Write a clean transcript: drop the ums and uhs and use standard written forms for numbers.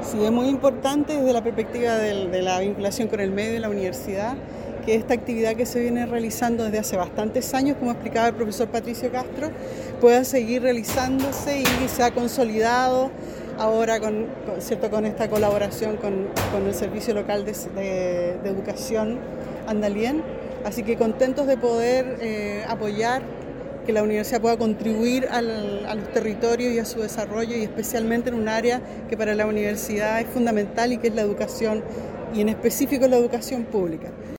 Sí, es muy importante desde la perspectiva de la vinculación con el medio y la universidad, que esta actividad que se viene realizando desde hace bastantes años, como explicaba el profesor Patricio Castro, pueda seguir realizándose y se ha consolidado ahora con esta colaboración con el Servicio Local de Educación Andalien. Así que contentos de poder apoyar que la universidad pueda contribuir a los territorios y a su desarrollo, y especialmente en un área que para la universidad es fundamental y que es la educación, y en específico la educación pública.